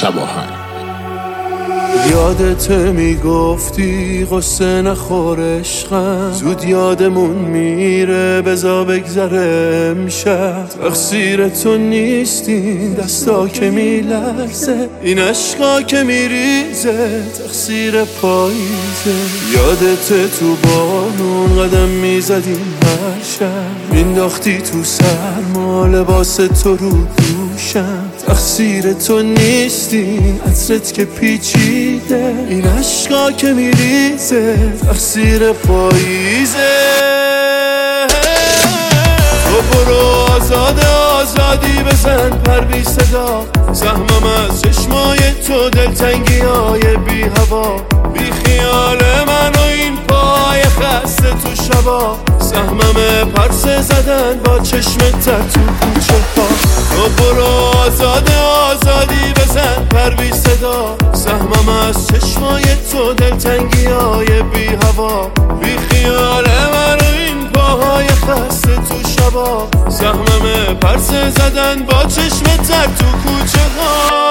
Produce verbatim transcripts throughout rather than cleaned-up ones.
شباهنگ. یادت میگفتی قصه نخور عشقم، زود یادمون میره بزا بگذره امشب. تقصیر تو نیستین دستا که میلرزه، این عشقا که میریزه تقصیر پاییزه. یادت تو بارون قدم میزدیم هر شب، مینداختی تو سرما لباس تو رو دوشم. تقصیر تو نیستین عطرت که پیچیده، این عشقا که میریزه تقصیر پاییزه. تو برو آزاد آزادی بزن پر بی صدا، زحمم از چشمای تو دلتنگی های بی هوا. بی خیال من و این پای خسته تو شبا، سهمم پرسه زدن با چشمت تو کوچه ها. تو برو آزاد آزادی بزن پر بی صدا، سهمم از چشمای تو دلتنگی های بی هوا. بی خیال من و این پاهای خسته تو شبا، سهمم پرسه زدن با چشمت تو کوچه ها.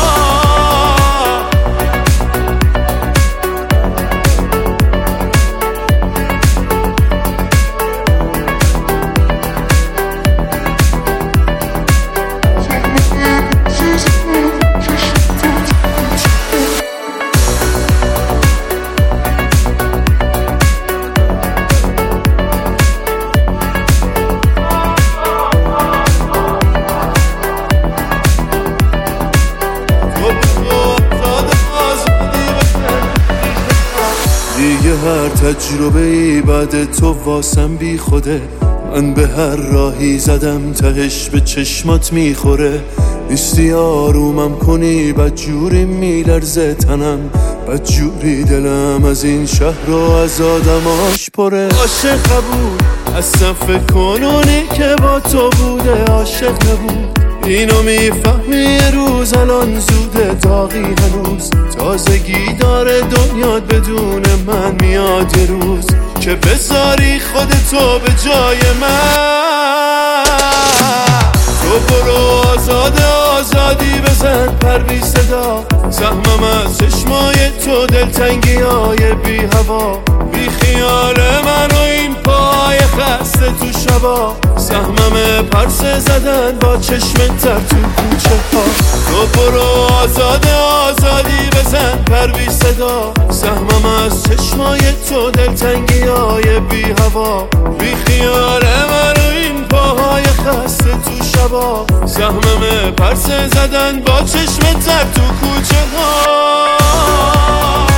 دیگه هر تجربه ای بعد تو واسم بی خوده، من به هر راهی زدم تهش به چشمات میخوره. نیستی آرومم کنی بدجوری میلرزه تنم، بدجوری دلم از این شهر و از آدماش پره. عاشق بود اصلا فکر کنونی که با تو بوده، عاشق نبود اینو میفهمی یه روز، الان زوده داغی هنوز. تازگی داره دنیات بدون من، میاد یه روز که بذاری خودتو به جای من. تو برو آزاد آزادی بزن پر بی صدا، زحمم از چشمای تو دلتنگی های بی هوا. بی خیال من و این پای خسته تو شبا، سهمم پرسه زدن با چشمت تو کوچه ها. تو برو آزاد آزادی بزن پر بی صدا، سهمم از چشمای تو دلتنگی های بی هوا. بی خیال من و این پاهای خسته تو شبا، سهمم پرسه زدن با چشمت تو کوچه ها.